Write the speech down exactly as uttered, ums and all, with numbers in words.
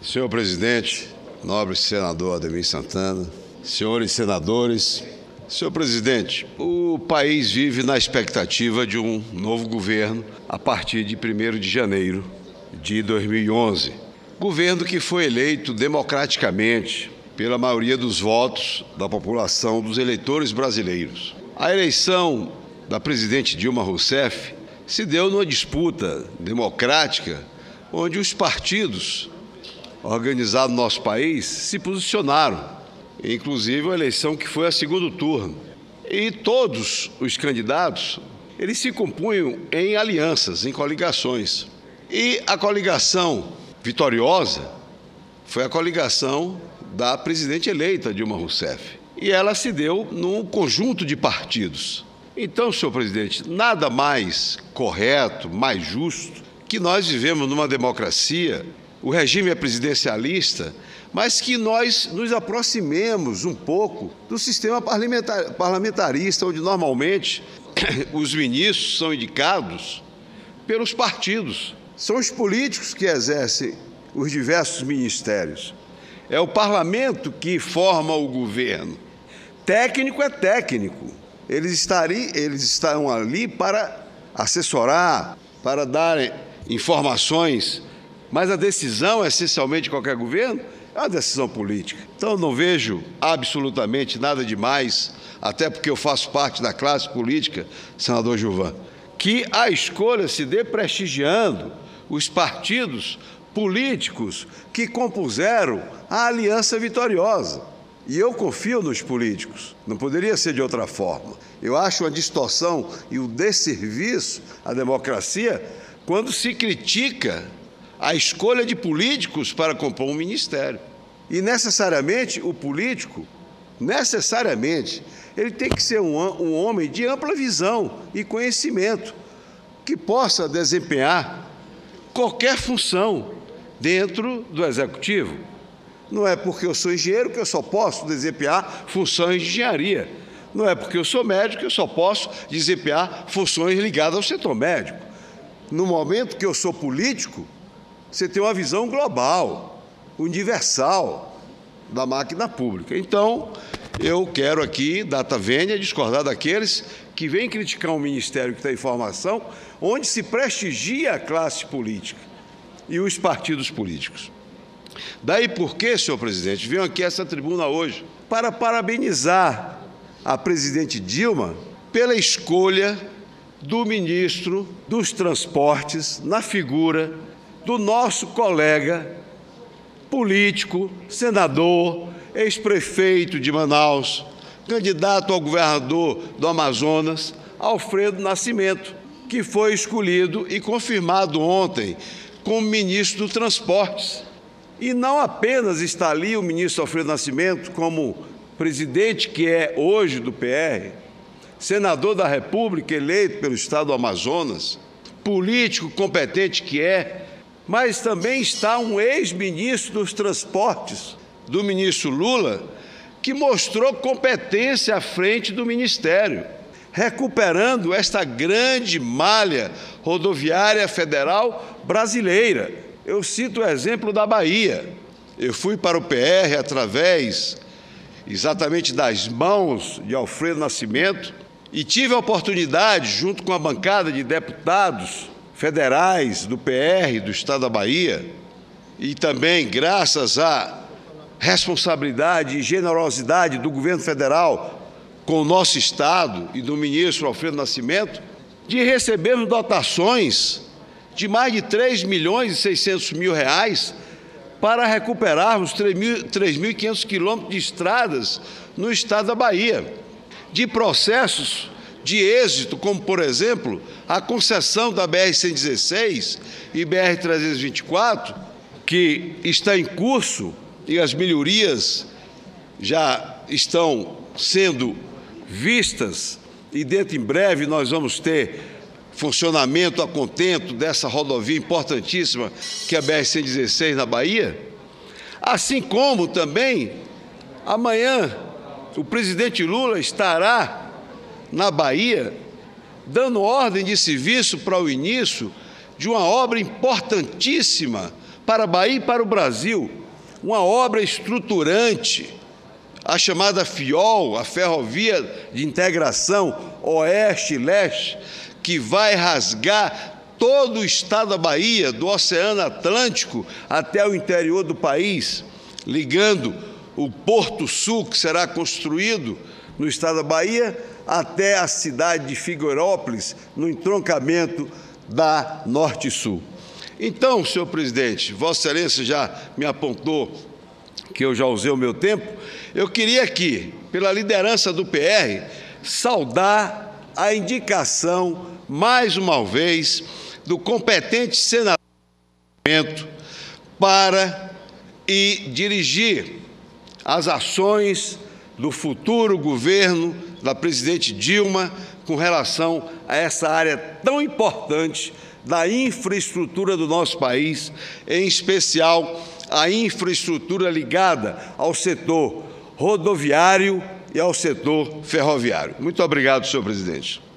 Senhor presidente, nobre senador Ademir Santana, senhores senadores, senhor presidente, o país vive na expectativa de um novo governo a partir de primeiro de janeiro de dois mil e onze. Governo que foi eleito democraticamente pela maioria dos votos da população, dos eleitores brasileiros. A eleição da presidente Dilma Rousseff se deu numa disputa democrática onde os partidos organizados no nosso país se posicionaram, inclusive a eleição que foi a segundo turno. E todos os candidatos, eles se compunham em alianças, em coligações. E a coligação vitoriosa foi a coligação da presidente eleita Dilma Rousseff. E ela se deu num conjunto de partidos. Então, senhor presidente, nada mais correto, mais justo, que nós vivemos numa democracia, o regime é presidencialista, mas que nós nos aproximemos um pouco do sistema parlamentar, parlamentarista, onde normalmente os ministros são indicados pelos partidos. São os políticos que exercem os diversos ministérios. É o parlamento que forma o governo. Técnico é técnico. Eles, estari, eles estão ali para assessorar, para darem informações, mas a decisão, essencialmente, de qualquer governo é uma decisão política. Então, eu não vejo absolutamente nada demais, até porque eu faço parte da classe política, senador Gilvan, que a escolha se dê prestigiando os partidos políticos que compuseram a aliança vitoriosa. E eu confio nos políticos, não poderia ser de outra forma. Eu acho uma distorção e um desserviço à democracia quando se critica a escolha de políticos para compor um ministério. E necessariamente o político, necessariamente, ele tem que ser um, um homem de ampla visão e conhecimento, que possa desempenhar qualquer função dentro do executivo. Não é porque eu sou engenheiro que eu só posso desempenhar funções de engenharia. Não é porque eu sou médico que eu só posso desempenhar funções ligadas ao setor médico. No momento que eu sou político, você tem uma visão global, universal da máquina pública. Então, eu quero aqui, data vênia, discordar daqueles que vêm criticar um ministério que está em formação, onde se prestigia a classe política e os partidos políticos. Daí porque, senhor presidente, venho aqui a essa tribuna hoje para parabenizar a presidente Dilma pela escolha do ministro dos Transportes na figura do nosso colega político, senador, ex-prefeito de Manaus, candidato ao governador do Amazonas, Alfredo Nascimento, que foi escolhido e confirmado ontem como ministro dos Transportes. E não apenas está ali o ministro Alfredo Nascimento como presidente, que é hoje do P R, senador da República eleito pelo estado do Amazonas, político competente que é, mas também está um ex-ministro dos Transportes, do ministro Lula, que mostrou competência à frente do Ministério, recuperando esta grande malha rodoviária federal brasileira. Eu cito o exemplo da Bahia. Eu fui para o P R através exatamente das mãos de Alfredo Nascimento e tive a oportunidade, junto com a bancada de deputados federais do P R do estado da Bahia, e também graças à responsabilidade e generosidade do governo federal com o nosso estado e do ministro Alfredo Nascimento, de recebermos dotações de mais de três milhões e seiscentos mil reais para recuperarmos três mil e quinhentos quilômetros de estradas no estado da Bahia, de processos de êxito, como, por exemplo, a concessão da B R cento e dezesseis e B R trezentos e vinte e quatro, que está em curso e as melhorias já estão sendo vistas e dentro em breve nós vamos ter funcionamento a contento dessa rodovia importantíssima que é a B R cento e dezesseis na Bahia. Assim como também amanhã o presidente Lula estará na Bahia dando ordem de serviço para o início de uma obra importantíssima para a Bahia e para o Brasil uma obra estruturante, a chamada FIOL, a Ferrovia de Integração Oeste-Leste, que vai rasgar todo o estado da Bahia, do Oceano Atlântico até o interior do país, ligando o Porto Sul, que será construído no estado da Bahia, até a cidade de Figueirópolis, no entroncamento da Norte-Sul. Então, senhor presidente, Vossa Excelência já me apontou que eu já usei o meu tempo, eu queria aqui, pela liderança do P R, saudar a indicação, mais uma vez, do competente senador para e dirigir as ações do futuro governo da presidente Dilma com relação a essa área tão importante da infraestrutura do nosso país, em especial a infraestrutura ligada ao setor rodoviário e ao setor ferroviário. Muito obrigado, senhor presidente.